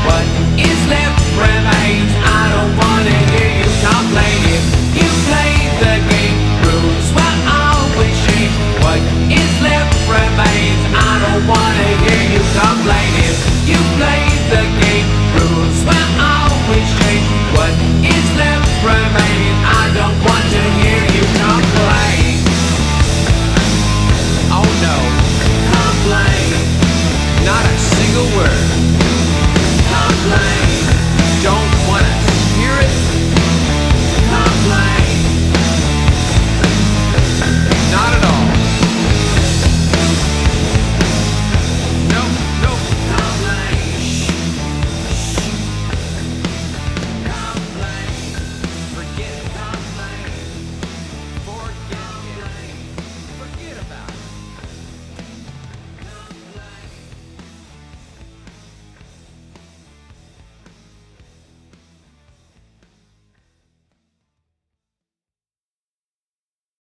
What is left remains. I don't wanna hear you complain. If you play the game, rules will always change. What is left remains. I don't wanna hear you complain. If you play the game, rules will always change. What is left remains. I don't want to hear you complain. Oh no, complain. Not a single word.